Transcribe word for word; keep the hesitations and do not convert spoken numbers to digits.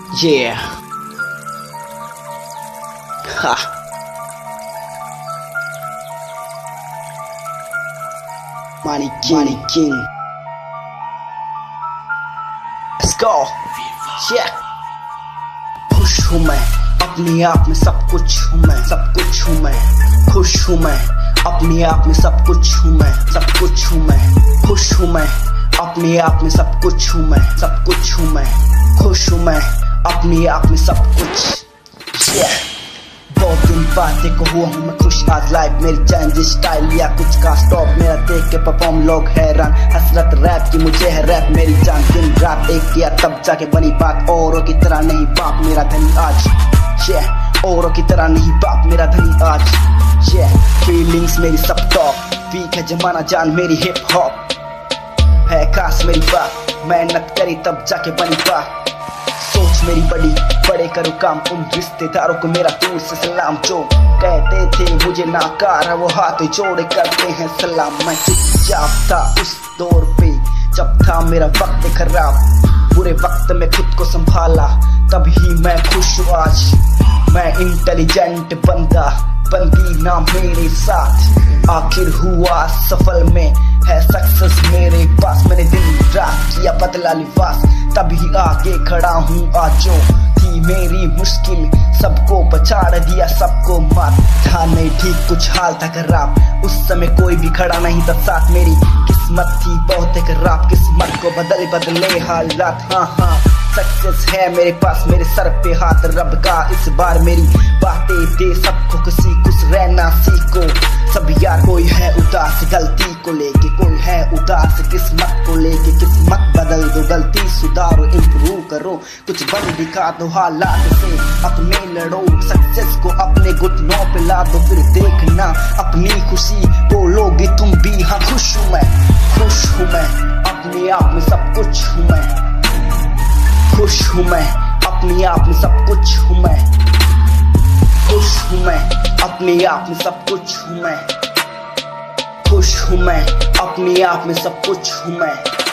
Yeah. Ha. Money King. Money King. Let's go. Yeah. खुश हूँ मैं अपने आप में, सब कुछ हूँ मैं, सब कुछ हूँ मैं। खुश हूँ मैं अपने आप में, सब कुछ हूँ मैं, सब कुछ हूँ मैं। खुश हूँ मैं अपने आप में, सब कुछ हूँ मैं, सब कुछ हूँ मैं। खुश हूँ मैं अपने आप में, सब कुछ। yeah. बहुत दिन बाद देखो हुआ हूँ मैं खुश, आज लाइफ मेरी चेंज स्टाइल या कुछ का स्टॉप मेरा देख के परफॉर्म लोग हैरान। हसरत रैप की मुझे है रैप मेरी जान, दिन रात एक किया तब जाके बनी बात। औरों की तरह नहीं बाप मेरा धनी आज, yeah. औरों की तरह नहीं बाप मेरा धनी आज, yeah. फीलिंग्स मेरी सब टॉप, वीक है जमाना जान मेरी हिप हॉप है खास मेरी बात। मेहनत करी तब जाके बनी बात, सोच मेरी बड़ी, बड़े करो काम। उन रिश्तेदारों को मेरा दूर से सलाम जो कहते थे मुझे नाकार, वो हाथ जोड़े करते हैं सलाम। मैं चुपचाप था उस दौर पे जब था मेरा वक्त खराब, बुरे वक्त में खुद को संभाला तभी मैं खुश हूँ आज। मैं इंटेलिजेंट बंदा बंदी ना मेरे साथ, आखिर हुआ सफल में है सक्सेस मेरे पास। मैंने दिन रात किया बदला लिबास, तभी आगे खड़ा हूँ आज। जो थी मेरी मुश्किल सबको बचाड़ दिया, सबको मात था नहीं ठीक, कुछ हाल था खराब। उस समय कोई भी खड़ा नहीं था साथ, मेरी किस्मत थी बहुत खराब। किस्मत को बदले बदले हालात, हाँ हाँ सक्सेस है मेरे पास, मेरे सर पे हाथ रब का। इस बार मेरी बातें दे सबको खुशी, खुश रहना सीखो सब यार। कोई है उदास गलती को लेके, कोई है उदास किस्मत को लेके। किस्मत बदल दो, गलती सुधारो, इम्प्रूव करो, कुछ बन दिखा दो हालात से अपने लड़ो। सक्सेस को अपने घुटनों पे ला दो, फिर देखना अपनी खुशी बोलोगे तुम भी। हाँ खुश हूँ मैं, खुश हूँ मैं अपने आप में, सब कुछ हूँ मैं। खुश हूँ मैं अपने आप में, सब कुछ हूँ मैं। खुश हूँ मैं अपने आप में, सब कुछ हूँ मैं। खुश हूँ मैं अपने आप में, सब कुछ हूँ मैं।